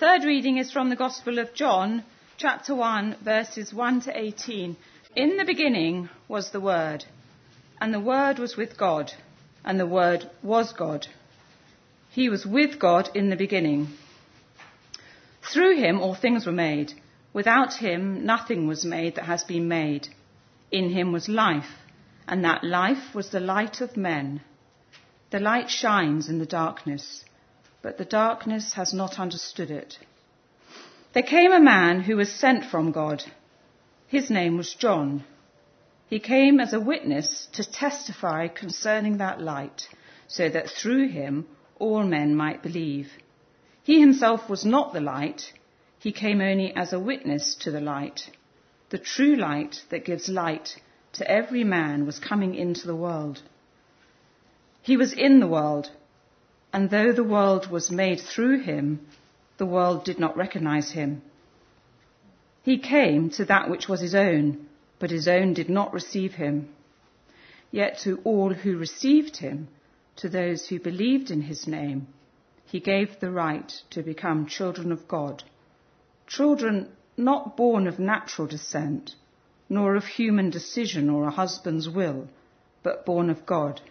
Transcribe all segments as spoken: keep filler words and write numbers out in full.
third reading is from the Gospel of John, chapter one, verses one to eighteen. In the beginning was the Word, and the Word was with God, and the Word was God. He was with God in the beginning. Through him all things were made. Without him nothing was made that has been made. In him was life, and that life was the light of men. The light shines in the darkness, but the darkness has not understood it. There came a man who was sent from God. His name was John. He came as a witness to testify concerning that light, so that through him all men might believe. He himself was not the light. He came only as a witness to the light. The true light that gives light to every man was coming into the world. He was in the world, and though the world was made through him, the world did not recognize him. He came to that which was his own, but his own did not receive him. Yet to all who received him, to those who believed in his name, he gave the right to become children of God. Children not born of natural descent, nor of human decision or a husband's will, but born of God.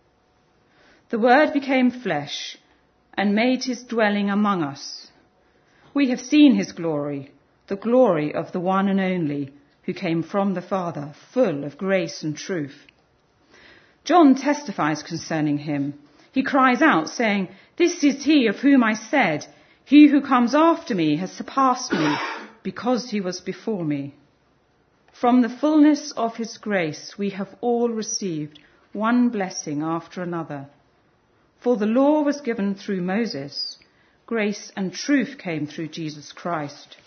The Word became flesh and made his dwelling among us. We have seen his glory, the glory of the one and only, who came from the Father, full of grace and truth. John testifies concerning him. He cries out, saying, "This is he of whom I said, he who comes after me has surpassed me, because he was before me." From the fullness of his grace we have all received one blessing after another. For the law was given through Moses. Grace and truth came through Jesus Christ.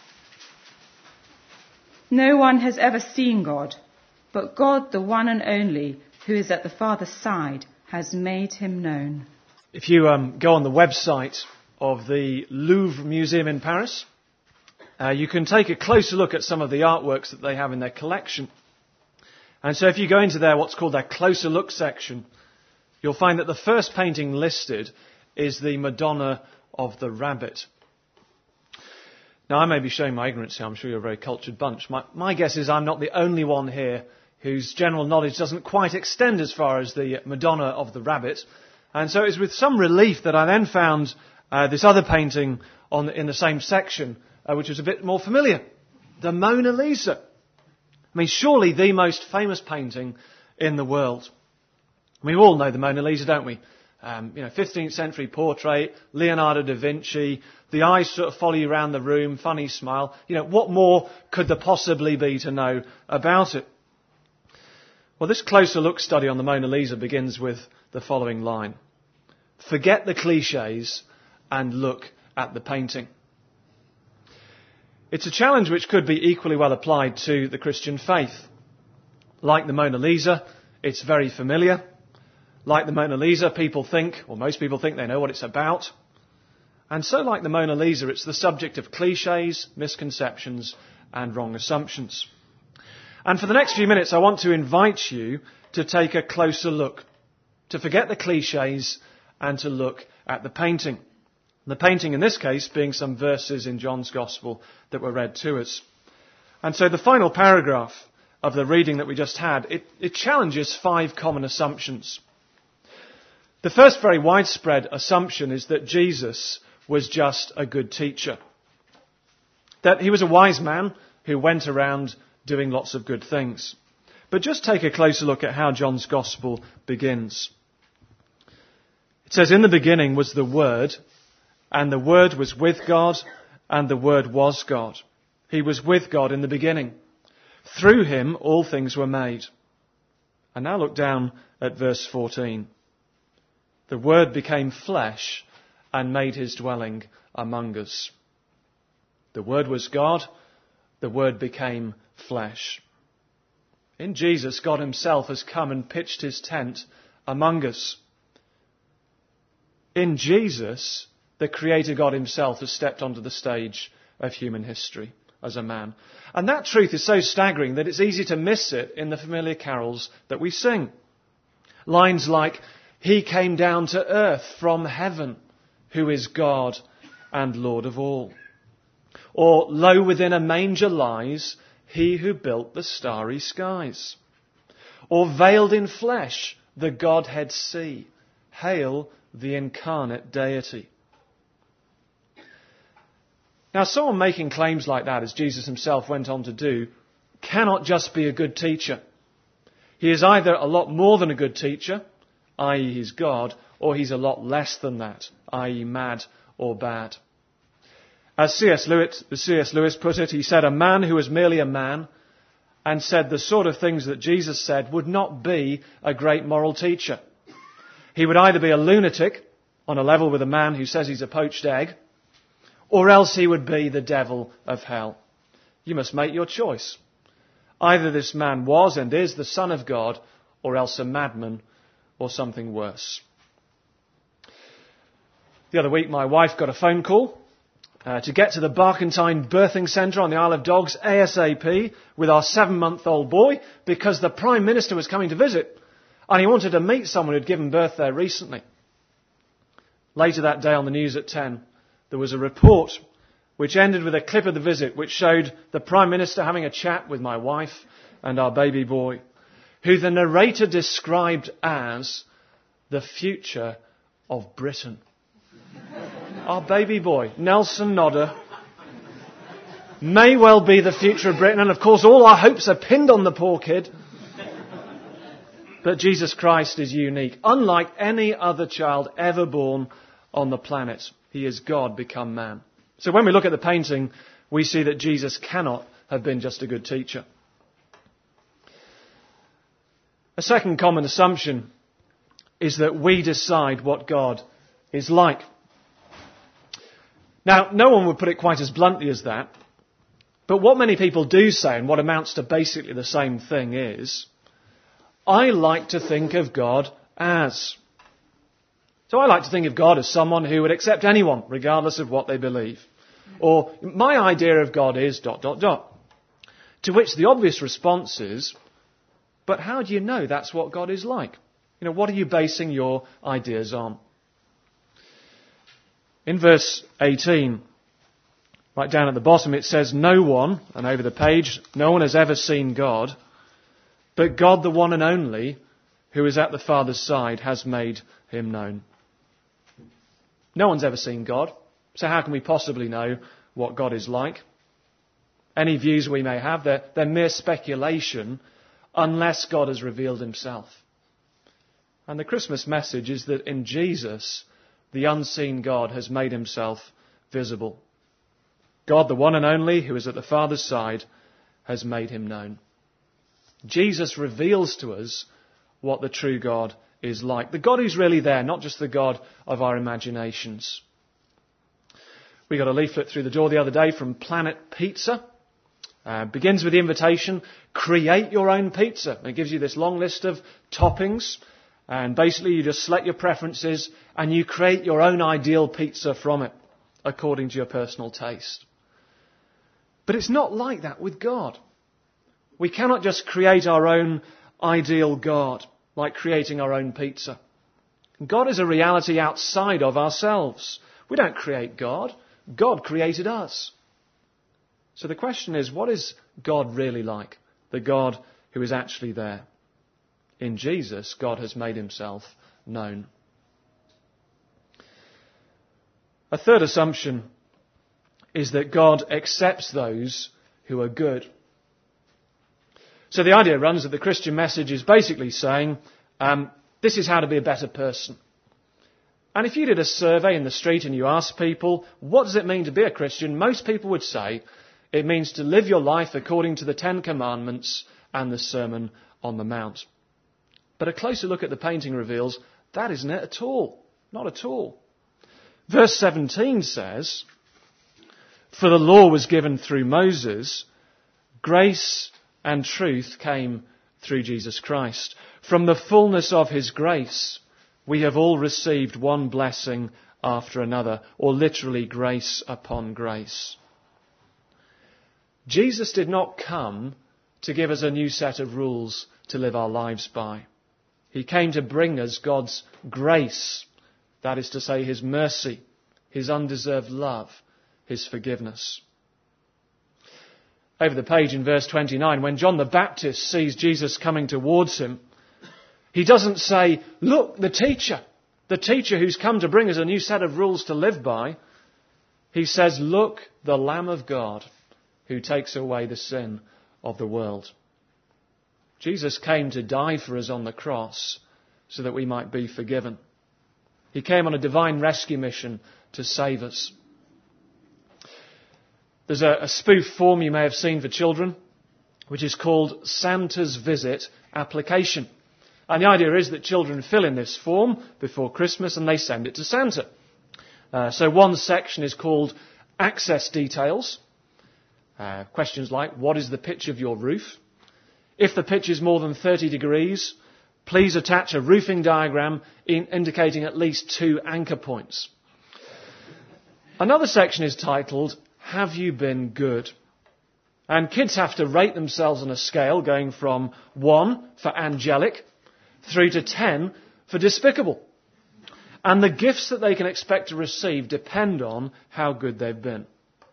No one has ever seen God, but God, the one and only, who is at the Father's side, has made him known. If you um, go on the website of the Louvre Museum in Paris, uh, you can take a closer look at some of the artworks that they have in their collection. And so if you go into their what's called their closer look section, you'll find that the first painting listed is the Madonna of the Rabbit. Now, I may be showing my ignorance here. I'm sure you're a very cultured bunch. My, my guess is I'm not the only one here whose general knowledge doesn't quite extend as far as the Madonna of the Rabbit. And so it was with some relief that I then found uh, this other painting on in the same section, uh, which was a bit more familiar. The Mona Lisa. I mean, surely the most famous painting in the world. We all know the Mona Lisa, don't we? Um, you know, fifteenth century portrait, Leonardo da Vinci, the eyes sort of follow you around the room, funny smile. You know, what more could there possibly be to know about it? Well, this closer look study on the Mona Lisa begins with the following line. Forget the cliches and look at the painting. It's a challenge which could be equally well applied to the Christian faith. Like the Mona Lisa, it's very familiar. Like the Mona Lisa, people think, or most people think they know what it's about. And so like the Mona Lisa, it's the subject of cliches, misconceptions, and wrong assumptions. And for the next few minutes, I want to invite you to take a closer look, to forget the cliches and to look at the painting. The painting in this case being some verses in John's Gospel that were read to us. And so the final paragraph of the reading that we just had, it, it challenges five common assumptions. The first very widespread assumption is that Jesus was just a good teacher. That he was a wise man who went around doing lots of good things. But just take a closer look at how John's Gospel begins. It says, "In the beginning was the Word, and the Word was with God, and the Word was God. He was with God in the beginning. Through him all things were made." And now look down at verse fourteen. "The Word became flesh and made his dwelling among us." The Word was God. The Word became flesh. In Jesus, God himself has come and pitched his tent among us. In Jesus, the Creator God himself has stepped onto the stage of human history as a man. And that truth is so staggering that it's easy to miss it in the familiar carols that we sing. Lines like, "He came down to earth from heaven, who is God and Lord of all. Or, lo, within a manger lies he who built the starry skies. Or, veiled in flesh, the Godhead see. Hail the incarnate deity. Now, someone making claims like that, as Jesus himself went on to do, cannot just be a good teacher. He is either a lot more than a good teacher, that is he's God, or he's a lot less than that, that is mad or bad. As C S Lewis, C S Lewis put it, he said, a man who was merely a man and said the sort of things that Jesus said would not be a great moral teacher. He would either be a lunatic, on a level with a man who says he's a poached egg, or else he would be the devil of hell. You must make your choice. Either this man was and is the Son of God, or else a madman, or something worse. The other week, my wife got a phone call uh, to get to the Barkentine Birthing Centre on the Isle of Dogs ASAP with our seven-month-old boy, because the Prime Minister was coming to visit, and he wanted to meet someone who'd given birth there recently. Later that day on the news at ten, there was a report which ended with a clip of the visit which showed the Prime Minister having a chat with my wife and our baby boy, who the narrator described as the future of Britain. Our baby boy, Nelson Nodder, may well be the future of Britain, and of course all our hopes are pinned on the poor kid. But Jesus Christ is unique. Unlike any other child ever born on the planet, he is God become man. So when we look at the painting, we see that Jesus cannot have been just a good teacher. A second common assumption is that we decide what God is like. Now, no one would put it quite as bluntly as that, but what many people do say, and what amounts to basically the same thing, is, I like to think of God as. So I like to think of God as someone who would accept anyone, regardless of what they believe. Or, my idea of God is dot, dot, dot. To which the obvious response is, but how do you know that's what God is like? You know, what are you basing your ideas on? In verse eighteen, right down at the bottom, it says, no one, and over the page, no one has ever seen God, but God, the one and only, who is at the Father's side, has made him known. No one's ever seen God, so how can we possibly know what God is like? Any views we may have, they're, they're mere speculation unless God has revealed himself. And the Christmas message is that in Jesus, the unseen God has made himself visible. God, the one and only, who is at the Father's side, has made him known. Jesus reveals to us what the true God is like. The God who's really there, not just the God of our imaginations. We got a leaflet through the door the other day from Planet Pizza. Uh, begins with the invitation, create your own pizza. And it gives you this long list of toppings. And basically you just select your preferences and you create your own ideal pizza from it, according to your personal taste. But it's not like that with God. We cannot just create our own ideal God, like creating our own pizza. God is a reality outside of ourselves. We don't create God. God created us. So the question is, what is God really like? The God who is actually there. In Jesus, God has made himself known. A third assumption is that God accepts those who are good. So the idea runs that the Christian message is basically saying, um, this is how to be a better person. And if you did a survey in the street and you asked people, what does it mean to be a Christian? Most people would say, it means to live your life according to the Ten Commandments and the Sermon on the Mount. But a closer look at the painting reveals that isn't it at all. Not at all. Verse seventeen says, for the law was given through Moses, grace and truth came through Jesus Christ. From the fullness of his grace, we have all received one blessing after another, or literally grace upon grace. Jesus did not come to give us a new set of rules to live our lives by. He came to bring us God's grace, that is to say his mercy, his undeserved love, his forgiveness. Over the page in verse twenty-nine, when John the Baptist sees Jesus coming towards him, he doesn't say, "Look, the teacher, the teacher who's come to bring us a new set of rules to live by." He says, "Look, the Lamb of God who takes away the sin of the world." Jesus came to die for us on the cross so that we might be forgiven. He came on a divine rescue mission to save us. There's a, a spoof form you may have seen for children, which is called Santa's Visit Application. And the idea is that children fill in this form before Christmas and they send it to Santa. Uh, so one section is called Access Details. Uh, questions like, what is the pitch of your roof? If the pitch is more than thirty degrees, please attach a roofing diagram in indicating at least two anchor points. Another section is titled, Have You Been Good? And kids have to rate themselves on a scale going from one for angelic through to ten for despicable. And the gifts that they can expect to receive depend on how good they've been.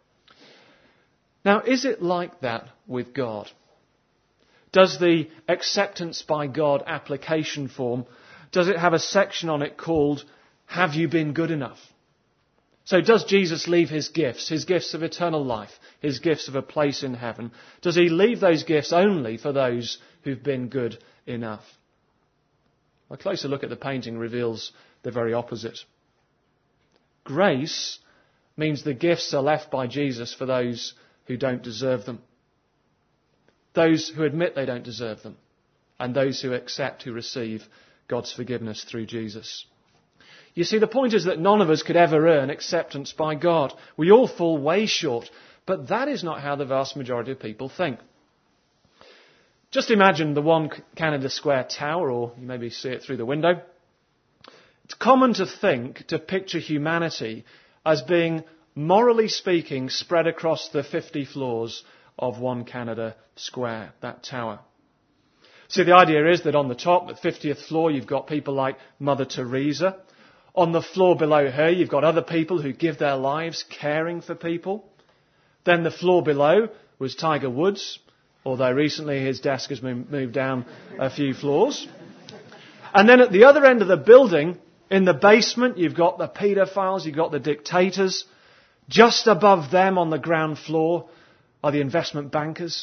Now, is it like that with God? Does the acceptance by God application form, does it have a section on it called, Have You Been Good Enough? So does Jesus leave his gifts, his gifts of eternal life, his gifts of a place in heaven, does he leave those gifts only for those who've been good enough? A closer look at the painting reveals the very opposite. Grace means the gifts are left by Jesus for those who don't deserve them. Those who admit they don't deserve them, and those who accept, who receive God's forgiveness through Jesus. You see, the point is that none of us could ever earn acceptance by God. We all fall way short, but that is not how the vast majority of people think. Just imagine the One Canada Square Tower, or you maybe see it through the window. It's common to think, to picture humanity as being, morally speaking, spread across the fifty floors of One Canada Square, that tower. See, the idea is that on the top, the fiftieth floor, you've got people like Mother Teresa. On the floor below her, you've got other people who give their lives caring for people. Then the floor below was Tiger Woods, although recently his desk has moved down a few floors. And then at the other end of the building, in the basement, you've got the paedophiles, you've got the dictators. Just above them on the ground floor are the investment bankers.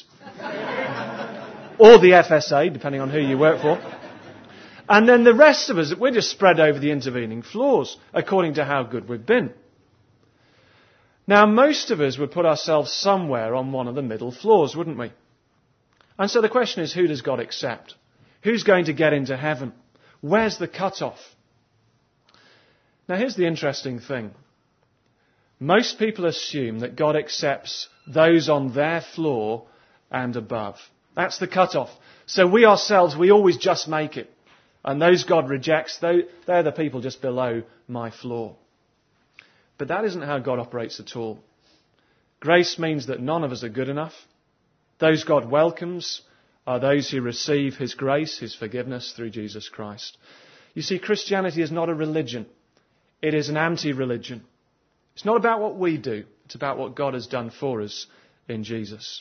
Or the F S A, depending on who you work for. And then the rest of us, we're just spread over the intervening floors, according to how good we've been. Now, most of us would put ourselves somewhere on one of the middle floors, wouldn't we? And so the question is, who does God accept? Who's going to get into heaven? Where's the cut-off? Now, here's the interesting thing. Most people assume that God accepts those on their floor and above. That's the cut-off. So we ourselves, we always just make it. And those God rejects, they're the people just below my floor. But that isn't how God operates at all. Grace means that none of us are good enough. Those God welcomes are those who receive his grace, his forgiveness through Jesus Christ. You see, Christianity is not a religion. It is an anti-religion. It's not about what we do. It's about what God has done for us in Jesus.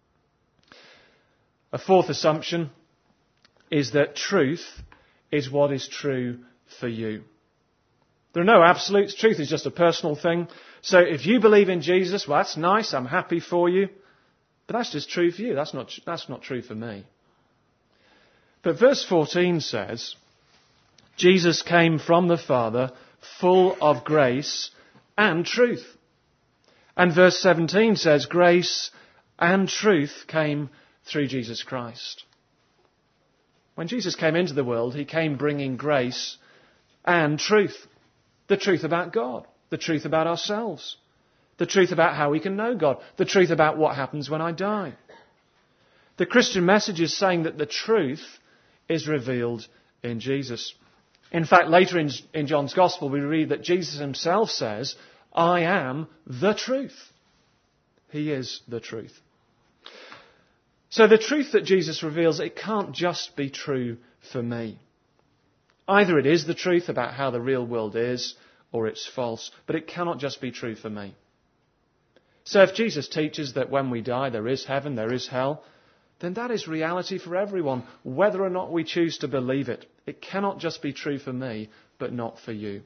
A fourth assumption is that truth is what is true for you. There are no absolutes. Truth is just a personal thing. So if you believe in Jesus, well, that's nice. I'm happy for you. But that's just true for you. That's not, that's not true for me. But verse fourteen says, Jesus came from the Father full of grace and truth. And verse seventeen says, grace and truth came through Jesus Christ. When Jesus came into the world, he came bringing grace and truth. The truth about God, the truth about ourselves, the truth about how we can know God, the truth about what happens when I die. The Christian message is saying that the truth is revealed in Jesus. In fact, later in, in John's Gospel, we read that Jesus himself says, I am the truth. He is the truth. So the truth that Jesus reveals, it can't just be true for me. Either it is the truth about how the real world is, or it's false. But it cannot just be true for me. So if Jesus teaches that when we die there is heaven, there is hell, then that is reality for everyone, whether or not we choose to believe it. It cannot just be true for me, but not for you.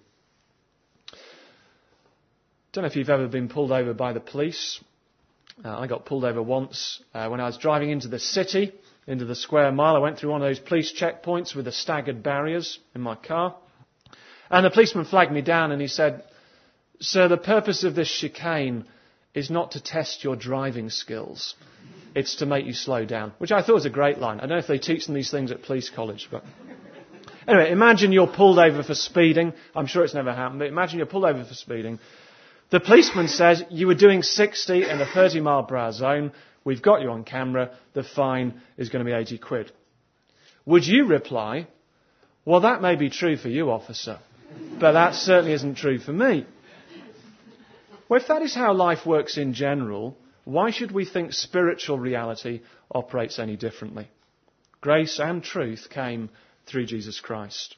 I don't know if you've ever been pulled over by the police. Uh, I got pulled over once uh, when I was driving into the city, into the square mile. I went through one of those police checkpoints with the staggered barriers in my car. And the policeman flagged me down and he said, "Sir, the purpose of this chicane is not to test your driving skills. It's to make you slow down." Which I thought was a great line. I don't know if they teach them these things at police college, but anyway, imagine you're pulled over for speeding. I'm sure it's never happened, but imagine you're pulled over for speeding. The policeman says you were doing sixty in a thirty mile per hour zone. We've got you on camera. The fine is going to be eighty quid. Would you reply, "Well, that may be true for you, officer, but that certainly isn't true for me"? Well, if that is how life works in general, why should we think spiritual reality operates any differently? Grace and truth came through Jesus Christ.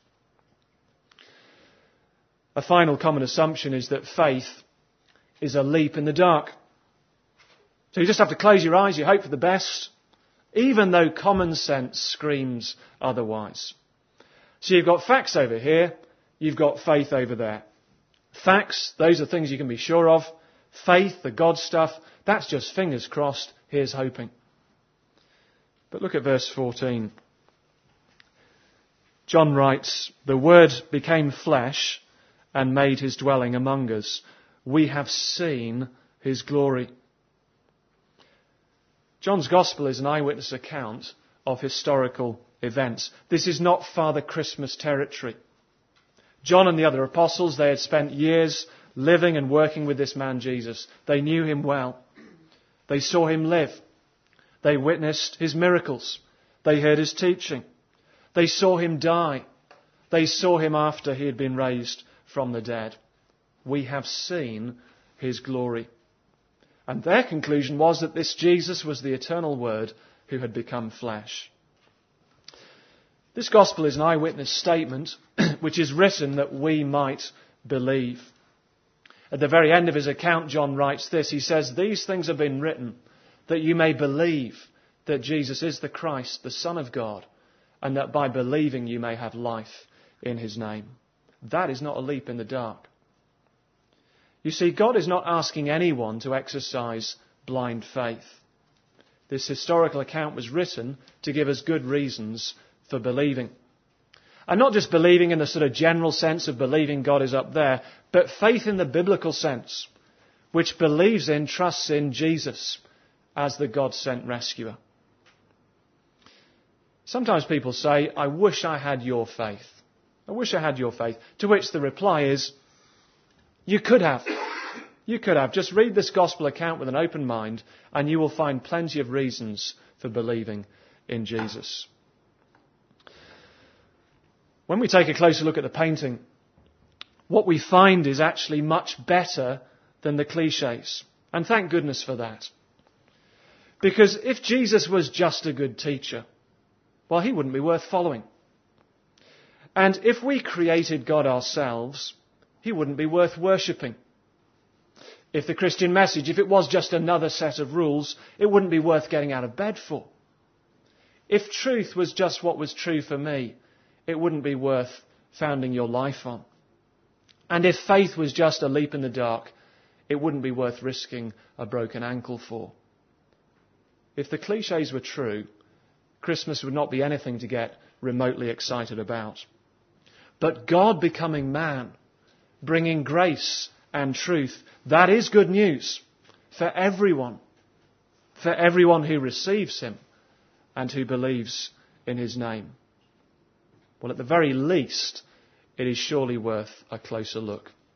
A final common assumption is that faith is a leap in the dark. So you just have to close your eyes, you hope for the best, even though common sense screams otherwise. So you've got facts over here, you've got faith over there. Facts, those are things you can be sure of. Faith, the God stuff, that's just fingers crossed, here's hoping. But look at verse fourteen. John writes, "The Word became flesh and made his dwelling among us. We have seen his glory." John's Gospel is an eyewitness account of historical events. This is not Father Christmas territory. John and the other apostles, they had spent years living and working with this man Jesus. They knew him well. They saw him live. They witnessed his miracles. They heard his teaching. They saw him die. They saw him after he had been raised from the dead. We have seen his glory. And their conclusion was that this Jesus was the eternal Word who had become flesh. This Gospel is an eyewitness statement which is written that we might believe. At the very end of his account, John writes this. He says, "These things have been written that you may believe that Jesus is the Christ, the Son of God, and that by believing you may have life in his name." That is not a leap in the dark. You see, God is not asking anyone to exercise blind faith. This historical account was written to give us good reasons for believing. And not just believing in the sort of general sense of believing God is up there, but faith in the biblical sense, which believes in, trusts in Jesus as the God-sent rescuer. Sometimes people say, "I wish I had your faith. I wish I had your faith." To which the reply is, you could have. You could have. Just read this gospel account with an open mind and you will find plenty of reasons for believing in Jesus. When we take a closer look at the painting, what we find is actually much better than the cliches. And thank goodness for that. Because if Jesus was just a good teacher, well, he wouldn't be worth following. And if we created God ourselves, he wouldn't be worth worshipping. If the Christian message, if it was just another set of rules, it wouldn't be worth getting out of bed for. If truth was just what was true for me, it wouldn't be worth founding your life on. And if faith was just a leap in the dark, it wouldn't be worth risking a broken ankle for. If the cliches were true, Christmas would not be anything to get remotely excited about. But God becoming man, bringing grace and truth, that is good news for everyone, for everyone who receives him and who believes in his name. Well, at the very least, it is surely worth a closer look.